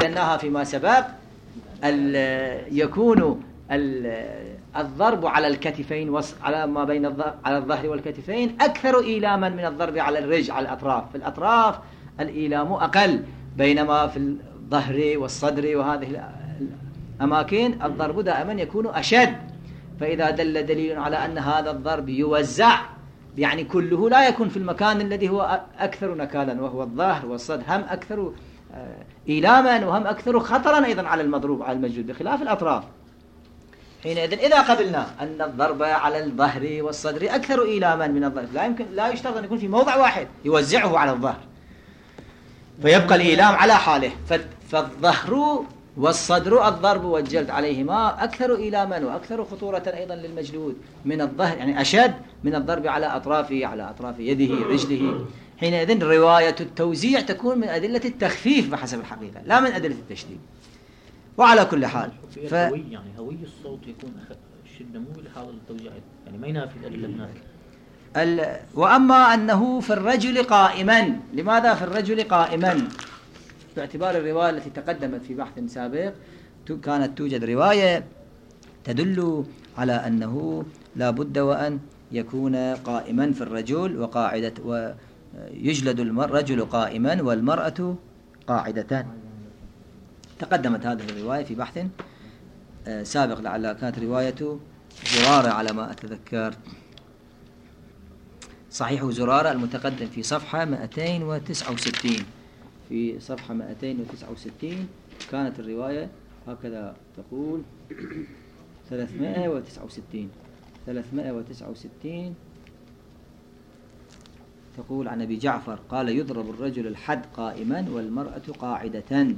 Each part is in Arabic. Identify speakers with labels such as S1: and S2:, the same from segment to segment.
S1: بيناها فيما سبق يكون الضرب على الكتفين على ما بين على الظهر والكتفين أكثر إيلاما من الضرب على الرجل على الأطراف. في الأطراف الإيلام أقل، بينما في الظهر والصدر وهذه الأماكن الضرب دائما يكون أشد. فإذا دل دليل على أن هذا الضرب يوزع، يعني كله لا يكون في المكان الذي هو أكثر نكالا وهو الظهر والصدر، هم أكثر إيلاما وهم أكثر خطرا أيضا على المضروب على المجلود، بخلاف الأطراف. حينئذ إذا قبلنا أن الضرب على الظهر والصدر أكثر إيلاما من الظهر، لا يشترط أن يكون في موضع واحد يوزعه على الظهر فيبقى الإيلام على حاله. فالظهر والصدر الضرب والجلد عليهما أكثر إيلاما وأكثر خطورة أيضا للمجلود من الظهر، يعني أشد من الضرب على أطرافه، على أطراف يده رجله. حينئذ رواية التوزيع تكون من أدلة التخفيف بحسب الحقيقة، لا من أدلة التشديد. وعلى كل حال
S2: يعني هوي الصوت يكون الشدة مو بحال التوزيع، يعني ما ينافي الأدلة هناك.
S1: وأما أنه في الرجل قائما، لماذا في الرجل قائما؟ باعتبار الرواية التي تقدمت في بحث سابق كانت توجد رواية تدل على أنه لا بد وأن يكون قائما في الرجل وقاعدة، ويجلد الرجل قائما والمرأة قاعدة. تقدمت هذه الرواية في بحث سابق، لعلها كانت رواية زرارة على ما أتذكر، صحيح زرارة المتقدم في صفحة 269. في صفحة 269 كانت الرواية هكذا تقول 369 تقول عن أبي جعفر قال يضرب الرجل الحد قائما والمرأة قاعدة،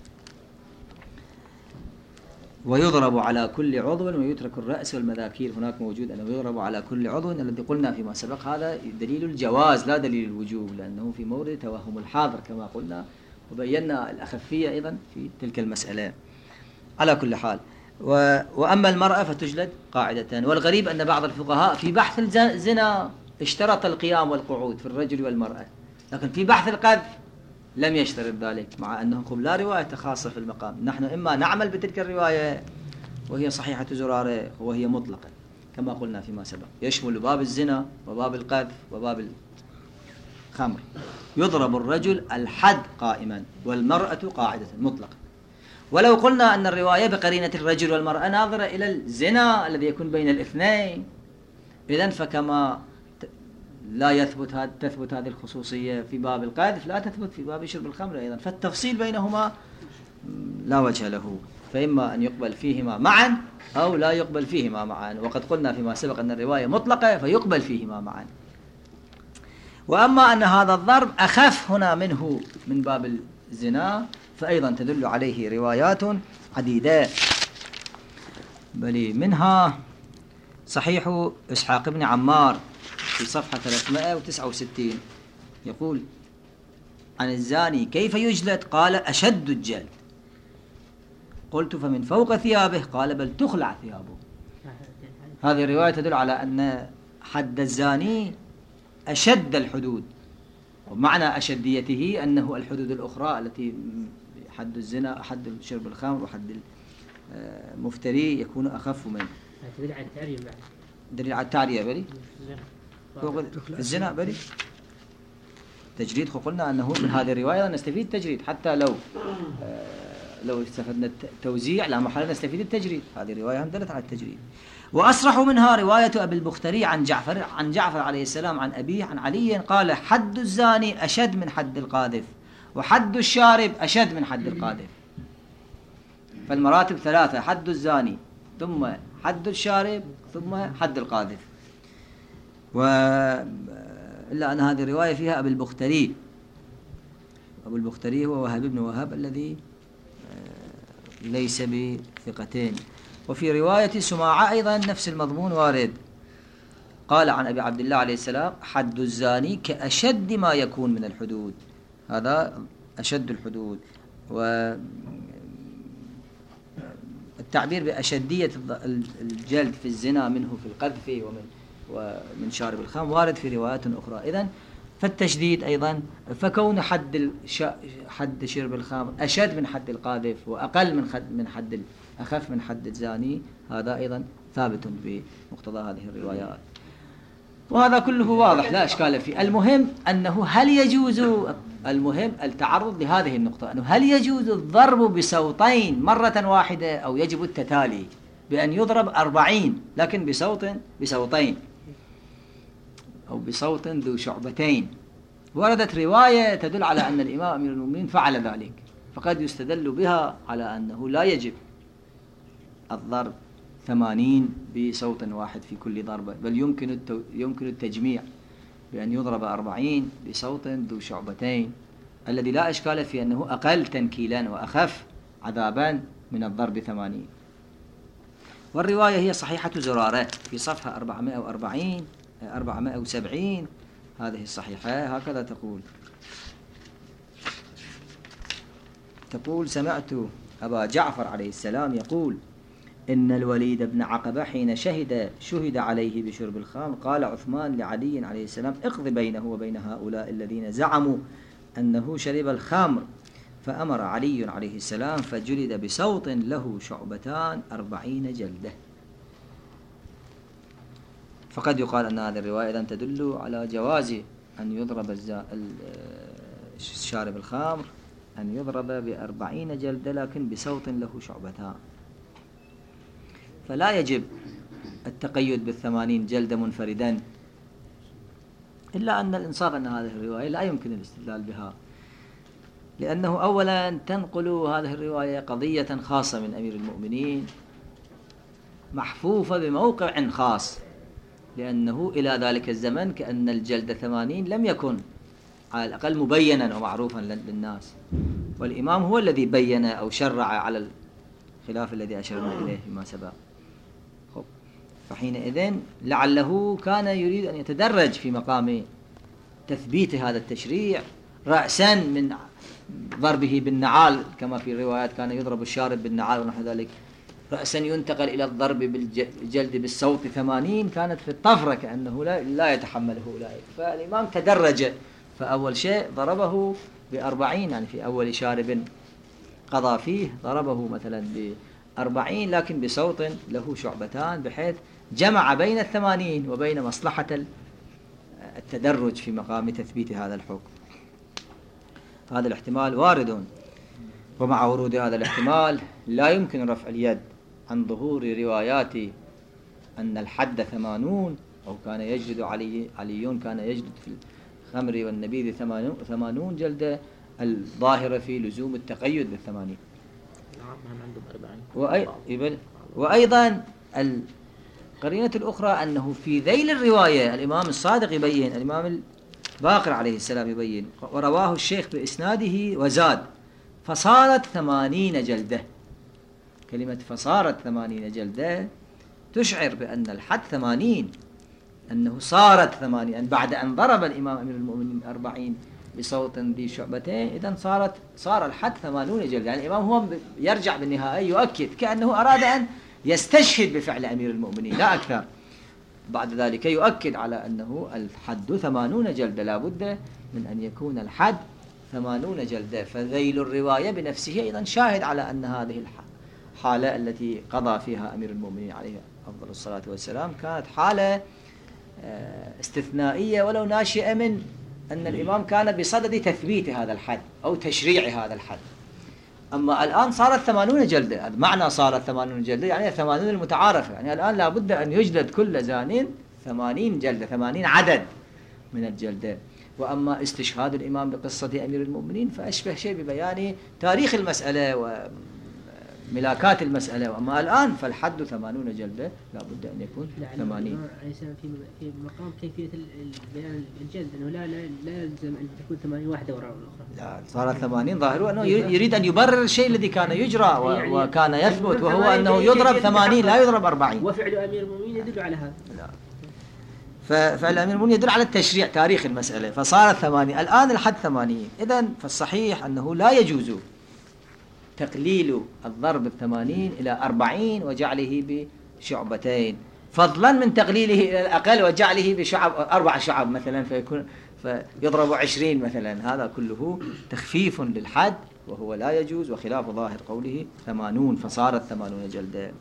S1: ويضرب على كل عضو ويترك الرأس والمذاكير. هناك موجود أنه يضرب على كل عضو، الذي قلنا فيما سبق هذا دليل الجواز لا دليل الوجوب، لأنه في مورد توهم الحاضر كما قلنا، وبينا الأخفية أيضا في تلك المسألة. على كل حال وأما المرأة فتجلد قاعدة. والغريب أن بعض الفقهاء في بحث الزنا اشترط القيام والقعود في الرجل والمرأة، لكن في بحث القذف لم يشترط ذلك، مع أنه لا رواية خاصة في المقام. نحن إما نعمل بتلك الرواية وهي صحيحة زرارة وهي مطلقة كما قلنا فيما سبق، يشمل باب الزنا وباب القذف وباب الخمر. يضرب الرجل الحد قائما والمرأة قاعدة مطلقة. ولو قلنا أن الرواية بقرينة الرجل والمرأة ناظرة إلى الزنا الذي يكون بين الاثنين، إذن فكما لا تثبت هذه الخصوصية في باب القذف لا تثبت في باب شرب الخمر أيضا، فالتفصيل بينهما لا وجه له، فإما أن يقبل فيهما معا أو لا يقبل فيهما معا. وقد قلنا فيما سبق أن الرواية مطلقة فيقبل فيهما معا. وأما أن هذا الضرب أخف هنا منه من باب الزنا فأيضا تدل عليه روايات عديدة، بل منها صحيح إسحاق بن عمار في صفحة 369 يقول عن الزاني كيف يجلد؟ قال أشد الجلد. قلت فمن فوق ثيابه؟ قال بل تخلع ثيابه. هذه الرواية تدل على أن حد الزاني أشد الحدود، ومعنى أشديته أنه الحدود الأخرى التي حد الزنا حد شرب الخمر وحد المفتري يكون أخف منه.
S3: دليل على التعرية بعد.
S1: دليل على التعرية بلي الزنا بلي تجريد. قلنا أنه من هذه الرواية نستفيد التجريد، حتى لو استفدنا التوزيع لا محل نستفيد التجريد. هذه الرواية هم دلت على التجريد. وأصرح منها رواية أبي البختري عن جعفر عليه السلام عن أبيه عن علي قال حد الزاني أشد من حد القاذف، وحد الشارب أشد من حد القاذف. فالمراتب ثلاثة: حد الزاني ثم حد الشارب ثم حد القاذف. إلا أن هذه الرواية فيها أبي البختري. أبو البختري هو وهب بن وهب الذي ليس بثقتين. وفي رواية سماعة أيضا نفس المضمون وارد، قال عن أبي عبد الله عليه السلام حد الزاني كأشد ما يكون من الحدود، هذا أشد الحدود. والتعبير بأشدية الجلد في الزنا منه في القذف ومن شارب الخمر وارد في روايات أخرى. إذن فالتشديد أيضا، فكون حد شرب الخمر أشد من حد القاذف وأقل من حد أخف من حد الزاني، هذا أيضا ثابت بمقتضى هذه الروايات. وهذا كله واضح لا إشكال فيه. المهم أنه هل يجوز، المهم التعرض لهذه النقطة، أنه هل يجوز الضرب بصوتين مرة واحدة أو يجب التتالي بأن يضرب 40 لكن بصوتين أو بصوت ذو شعبتين. وردت رواية تدل على أن الإمام أمير المؤمنين فعل ذلك، فقد يستدل بها على أنه لا يجب الضرب 80 بصوت واحد في كل ضربة، بل يمكن التجميع بأن يضرب 40 بصوت ذو شعبتين، الذي لا إشكال في أنه أقل تنكيلا وأخف عذابا من الضرب 80. والرواية هي صحيحة زرارة في صفحة 470، هذه الصحيحة هكذا تقول: سمعت أبا جعفر عليه السلام يقول: إن الوليد بن عقبة حين شهد عليه بشرب الخمر قال عثمان لعلي عليه السلام: اقض بينه وبين هؤلاء الذين زعموا أنه شرب الخمر. فأمر علي عليه السلام فجلد بصوت له شعبتان 40 جلدة. فقد يقال أن هذه الرواية إذن تدل على جواز أن يضرب شارب الخمر أن يضرب ب40 جلدة لكن بصوت له شعبتان، فلا يجب التقيد بال80 جلدة منفردا، إلا أن الإنصاف أن هذه الرواية لا يمكن الاستدلال بها، لأنه أولا تنقل هذه الرواية قضية خاصة من أمير المؤمنين محفوفة بموقع خاص، لأنه إلى ذلك الزمن كأن الجلد 80 لم يكن على الأقل مبينا ومعروفا للناس، والإمام هو الذي بين أو شرع على الخلاف الذي أشرنا إليه فيما سبق. فحينئذ لعله كان يريد أن يتدرج في مقام تثبيت هذا التشريع، رأسا من ضربه بالنعال كما في الروايات كان يضرب الشارب بالنعال ونحو ذلك، رأسا ينتقل إلى الضرب بالجلد بالصوت 80، كانت في الطفرة كأنه لا يتحمله أولئك. فالإمام تدرج، فأول شيء ضربه ب40، يعني في أول شارب قضى فيه ضربه مثلا ب40 لكن بصوت له شعبتان، بحيث جمع بين 80 وبين مصلحة التدرج في مقام تثبيت هذا الحكم. هذا الاحتمال وارد، ومع ورود هذا الاحتمال لا يمكن رفع اليد عن ظهور روايات أن الحد 80، أو كان يجلد علي كان يجلد في الخمر والنبيذ 80 جلدة، الظاهرة في لزوم التقيد بال80. وأيضا القرينة الأخرى أنه في ذيل الرواية الإمام الصادق يبين، الإمام الباقر عليه السلام يبين، ورواه الشيخ بإسناده وزاد: فصارت 80 جلدة. كلمة فصارت 80 جلدة تشعر بأن الحد 80، أنه صارت 80، يعني بعد أن ضرب الإمام أمير المؤمنين 40 بصوت ذي شعبتين، إذن صار الحد 80 جلدة. يعني الإمام هو يرجع بالنهاية يؤكد كأنه أراد أن يستشهد بفعل أمير المؤمنين لا أكثر، بعد ذلك يؤكد على أنه الحد 80 جلدة، لا بد من أن يكون الحد 80 جلدة. فذيل الرواية بنفسه أيضا شاهد على أن هذه الحالة التي قضى فيها أمير المؤمنين عليه أفضل الصلاة والسلام كانت حالة استثنائية، ولو ناشئة من أن الإمام كان بصدد تثبيت هذا الحد أو تشريع هذا الحد. أما الآن صارت 80 جلدة، هذا معنى صارت 80 جلدة، يعني 80 المتعارفة، يعني الآن لا بد أن يجلد كل زان 80 جلدة، 80 عدد من الجلدة. وأما استشهاد الإمام بقصة أمير المؤمنين فأشبه شيء ببيان تاريخ المسألة وملاكات المسألة، وأما الآن فالحد 80 جلدة لا بد أن يكون 80.
S3: في مقام كيفية بيان الجلد أنه لا يلزم أن تكون 80 واحدة وراء الأخرى،
S1: لا صارت 80 ظاهره أنه يريد أن يبرر الشيء الذي كان يجرى وكان يثبت، وهو أنه يضرب 80 لا يضرب 40.
S3: وفعل أمير المؤمنين يدل على هذا. لا.
S1: ففعل أمير المؤمنين يدل على التشريع تاريخ المسألة، فصارت 80 الآن الحد 80. إذن فالصحيح أنه لا يجوز تقليل الضرب 80 إلى 40 وجعله بشعبتين، فضلا من تقليله إلى الأقل وجعله بشعب 4 شعب مثلا، فيضرب 20 مثلا، هذا كله تخفيف للحد وهو لا يجوز، وخلاف ظاهر قوله 80 فصارت 80 جلدة.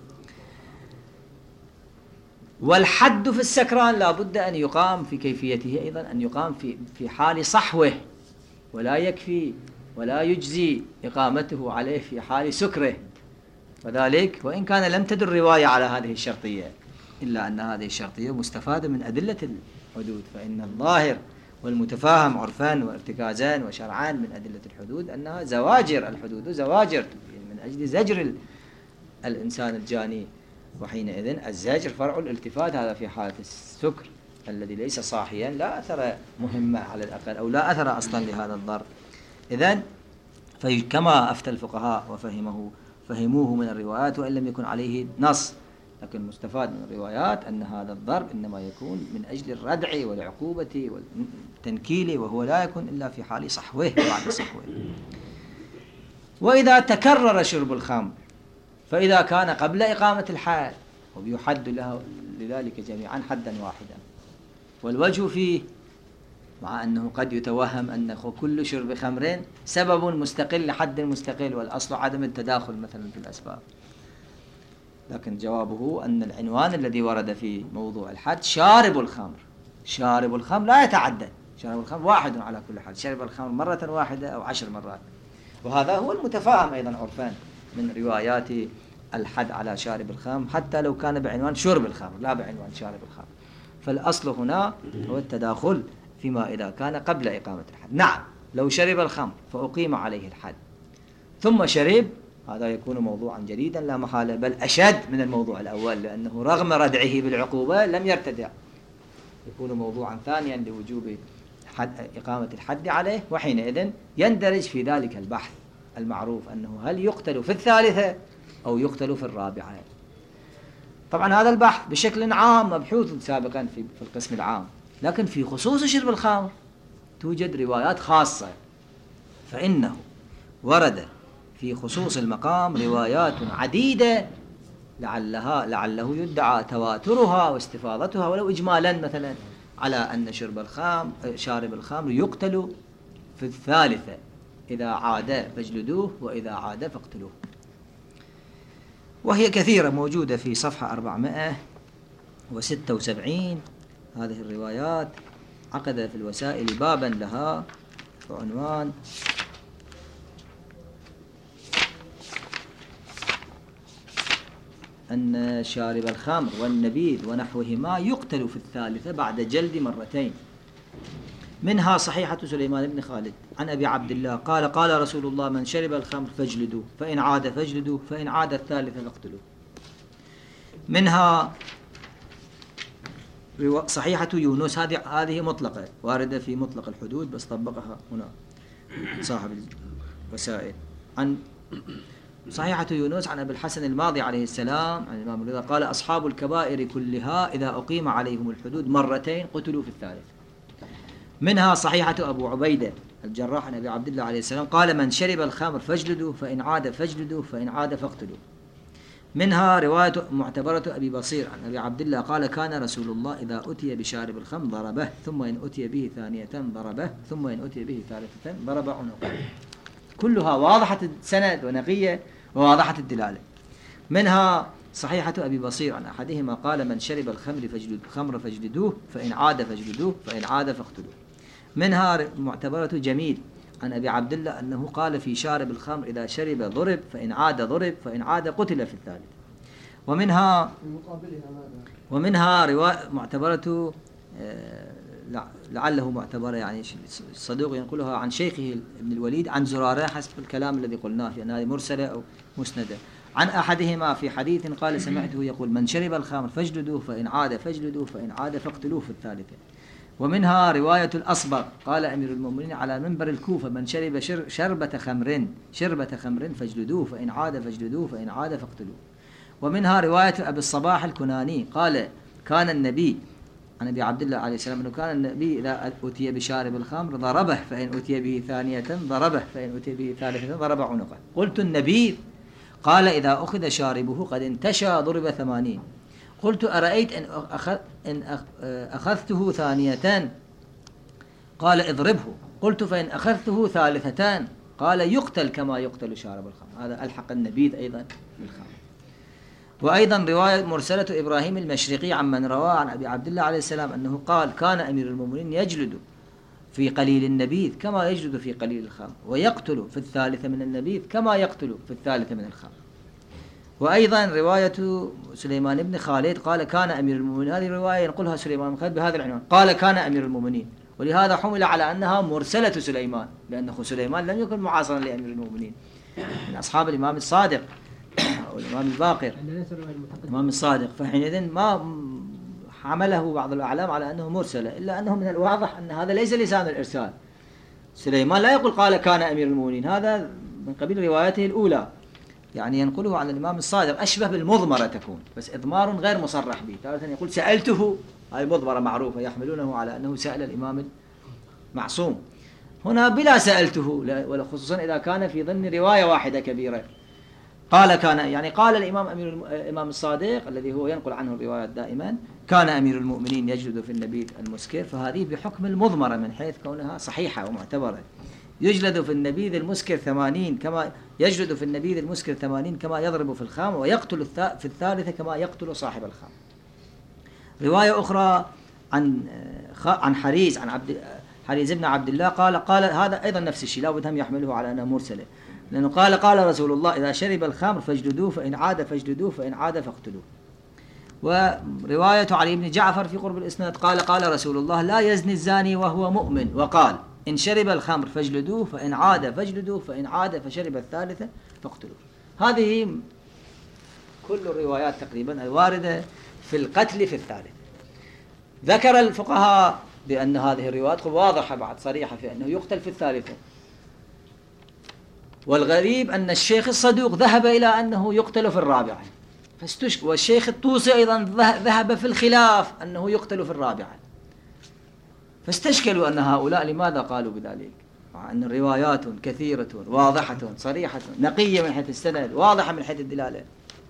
S1: والحد في السكران لا بد أن يقام في كيفيته أيضا، أن يقام في حال صحوه، ولا يكفي ولا يجزي إقامته عليه في حال سكره. وذلك وإن كان لم تدل رواية على هذه الشرطية، إلا أن هذه الشرطية مستفادة من أدلة الحدود، فإن الظاهر والمتفاهم عرفان وارتكازان وشرعان من أدلة الحدود أنها زواجر، الحدود زواجر من أجل زجر الإنسان الجاني، وحينئذ الزجر فرع الالتفات، هذا في حالة السكر الذي ليس صاحيا لا أثر مهمة على الأقل، أو لا أثر أصلا لهذا الضرب. إذن فكما أفتى الفقهاء فهموه من الروايات وإن لم يكن عليه نص، لكن مستفاد من الروايات أن هذا الضرب إنما يكون من أجل الردع والعقوبة والتنكيل، وهو لا يكون إلا في حال صحوه وبعد صحوه. وإذا تكرر شرب الخمر فإذا كان قبل إقامة الحد ويحد له لذلك جميعا حدا واحدا. والوجه فيه، مع أنه قد يتوهم أن كل شرب خمر سبب مستقل لحد مستقل، والأصل عدم التداخل مثلا في الأسباب، لكن جوابه أن العنوان الذي ورد في موضوع الحد شارب الخمر. شارب الخمر لا يتعدد، شارب الخمر واحد على كل حال، شرب الخمر مرة واحدة أو 10 مرات، وهذا هو المتفاهم أيضا عرفان من روايات الحد على شارب الخمر، حتى لو كان بعنوان شرب الخمر لا بعنوان شارب الخمر. فالأصل هنا هو التداخل فيما إذا كان قبل إقامة الحد. نعم، لو شرب الخمر فأقيم عليه الحد ثم شرب، هذا يكون موضوعا جديدا لا محالة، بل أشد من الموضوع الأول، لأنه رغم ردعه بالعقوبة لم يرتدع، يكون موضوعا ثانيا لوجوب إقامة الحد عليه، وحينئذ يندرج في ذلك البحث المعروف أنه هل يقتل في الثالثة أو يقتل في الرابعة. طبعا هذا البحث بشكل عام مبحوث سابقا في القسم العام، لكن في خصوص شرب الخمر توجد روايات خاصة، فإنه ورد في خصوص المقام روايات عديدة لعله يدعى تواترها واستفاضتها ولو إجمالا، مثلا على أن شارب الخمر يقتل في الثالثة، إذا عاد فاجلدوه وإذا عاد فاقتلوه، وهي كثيرة موجودة في صفحة 476. هذه الروايات عقد في الوسائل بابا لها بعنوان أن شارب الخمر والنبيذ ونحوهما يقتل في الثالثة بعد جلد مرتين. منها صحيحة سليمان بن خالد عن أبي عبد الله قال قال رسول الله من شرب الخمر فاجلدوه، فإن عاد فاجلدوه، فإن عاد الثالثة فاقتلوه. منها صحيحة يونس، هذه مطلقة واردة في مطلق الحدود، بس طبقها هنا صاحب الوسائل. عن صحيحة يونس عن أبي الحسن الماضي عليه السلام عن الإمام الرضا قال أصحاب الكبائر كلها إذا أقيم عليهم الحدود مرتين قتلوا في الثالث. منها صحيحة أبو عبيدة الجراح عن أبي عبد الله عليه السلام قال من شرب الخمر فاجلدوه، فإن عاد فاجلدوه، فإن عاد فاقتلوه. منها رواية معتبرة أبي بصير عن أبي عبد الله قال كان رسول الله إذا أتي بشارب الخمر ضربه، ثم إن أتي به ثانية ضربه، ثم إن أتي به ثالثة ضرب عنقه. كلها واضحة السند ونقية وواضحة الدلالة. منها صحيحة أبي بصير عن أحدهما قال من شرب الخمر فاجلدوه، فإن عاد فاجلدوه، فإن عاد فاقتلوه. منها معتبرة جميل عن أبي عبد الله أنه قال في شارب الخمر إذا شرب ضرب، فإن عاد ضرب، فإن عاد قتل في الثالث. ومنها رواية معتبرة لعله معتبرة يعني الصدوق ينقلها عن شيخه ابن الوليد عن زرارة حسب الكلام الذي قلناه في أنها مرسلة أو مسندة. عن أحدهما في حديث قال سمعته يقول من شرب الخمر فاجلدوه، فإن عاد فاجلدوه، فإن عاد فاقتلوه في الثالثة. ومنها رواية الأصبغ قال أمير المؤمنين على منبر الكوفة من شرب شربة خمر فاجلدوه، فإن عاد فاجلدوه، فإن عاد فاقتلوه. ومنها رواية أبي الصباح الكناني قال كان النبي عن أبي عبد الله عليه السلام أنه كان النبي إذا أتي بشارب الخمر ضربه، فإن أتي به ثانية ضربه، فإن أتي به ثالثة ضرب عنقه. قلت النبي قال إذا أخذ شاربه قد انتشى ضرب 80. قلت أرأيت إن أخذته ثانية قال اضربه. قلت فإن أخذته ثالثتان قال يقتل كما يقتل شارب الخمر. هذا ألحق النبيذ أيضا بالخمر. وأيضا رواية مرسلة إبراهيم المشرقي عمن روى عن أبي عبد الله عليه السلام أنه قال كان أمير المؤمنين يجلد في قليل النبيذ كما يجلد في قليل الخمر، ويقتل في الثالثة من النبيذ كما يقتل في الثالثة من الخمر. وأيضا رواية سليمان بن خالد قال كان أمير المؤمنين، هذه رواية ينقلها سليمان بن خالد بهذا العنوان، قال كان أمير المؤمنين، ولهذا حمل على أنها مرسلة سليمان، لأن سليمان لم يكن معاصرا لأمير المؤمنين، من أصحاب الإمام الصادق أو الإمام الباقر الإمام الصادق، فحينئذ ما حمله بعض الأعلام على أنه مرسلة، إلا أنه من الواضح أن هذا ليس لسان الإرسال. سليمان لا يقول قال كان أمير المؤمنين، هذا من قبيل روايته الأولى، يعني ينقله عن الإمام الصادق، أشبه بالمضمرة تكون، بس إضمار غير مصرح به. تارة يقول سألته، هاي مضمرة معروفة يحملونه على أنه سأل الإمام المعصوم، هنا بلا سألته، ولا خصوصا إذا كان في ضمن رواية واحدة كبيرة. قال كان، يعني قال الإمام الصادق الذي هو ينقل عنه الروايات دائما كان أمير المؤمنين يجلد في النبيذ المسكر، فهذه بحكم المضمرة من حيث كونها صحيحة ومعتبرة. يجلد في النبيذ المسكر 80 كما يجلد في النبيذ المسكر 80 كما يضرب في الخام، ويقتل في الثالثة كما يقتل صاحب الخام. رواية أخرى عن حريز، عن حريز بن عبد الله قال هذا أيضا نفس الشيء، لا بدهم يحمله على أنه مرسلة، لأنه قال رسول الله إذا شرب الخمر فاجلدوه، فإن عاد فاجلدوه، فإن عاد فاقتلوه. ورواية علي بن جعفر في قرب الإسناد قال رسول الله لا يزني الزاني وهو مؤمن، وقال إن شرب الخمر فاجلدوه، فإن عاد فاجلدوه، فإن عاد فشرب الثالثة فاقتلوه. هذه كل الروايات تقريبا الواردة في القتل في الثالث. ذكر الفقهاء بأن هذه الروايات واضحة بعد صريحة في أنه يقتل في الثالثة، والغريب أن الشيخ الصدوق ذهب إلى أنه يقتل في الرابعة، والشيخ الطوسي أيضا ذهب في الخلاف أنه يقتل في الرابعة، فاستشكلوا أن هؤلاء لماذا قالوا بذلك، مع أن الروايات كثيرة واضحة صريحة نقية من حيث السند، واضحة من حيث الدلالة.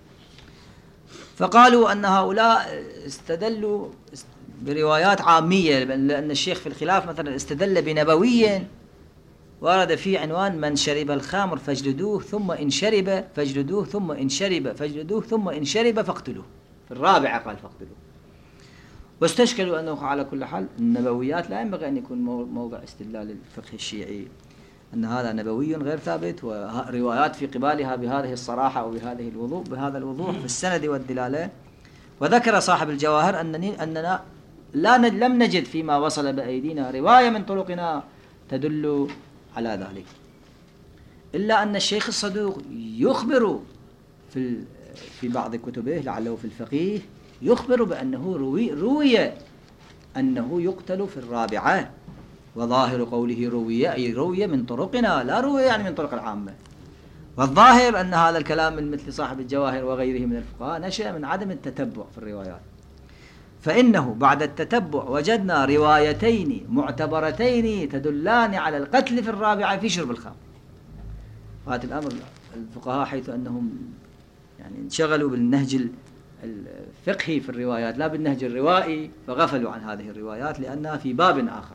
S1: فقالوا أن هؤلاء استدلوا بروايات عامية، لأن الشيخ في الخلاف مثلا استدل بنبوي ورد فيه عنوان من شرب الخمر فاجلدوه، ثم إن شرب فاجلدوه، ثم إن شرب فاجلدوه، ثم إن شرب فاقتلوه، في الرابعة قال فاقتلوه. واستشكلوا أنه على كل حال النبويات لا ينبغي أن يكون موضع استدلال الفقه الشيعي، أن هذا نبوي غير ثابت، وروايات في قبالها بهذه الصراحة بهذا الوضوح في السند والدلالة. وذكر صاحب الجواهر أننا لم نجد فيما وصل بأيدينا رواية من طرقنا تدل على ذلك، إلا أن الشيخ الصدوق يخبر في بعض كتبه لعله في الفقيه، يخبر بأنه روي أنه يقتل في الرابعة، وظاهر قوله روي أي روي من طرقنا، لا روي يعني من طرق العامة. والظاهر أن هذا الكلام من مثل صاحب الجواهر وغيره من الفقهاء نشأ من عدم التتبع في الروايات، فإنه بعد التتبع وجدنا روايتين معتبرتين تدلان على القتل في الرابعة في شرب الخمر. هذا الأمر الفقهاء حيث أنهم يعني انشغلوا بالنهج الفقهي في الروايات لا بالنهج الروائي، فغفلوا عن هذه الروايات لأنها في باب آخر.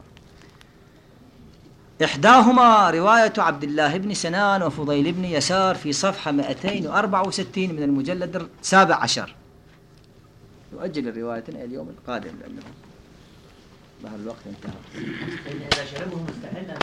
S1: إحداهما رواية عبد الله بن سنان وفضيل بن يسار في صفحة 264 من المجلد 17. يؤجل الروايتين إلى اليوم القادم لأنه ظهر الوقت انتهى.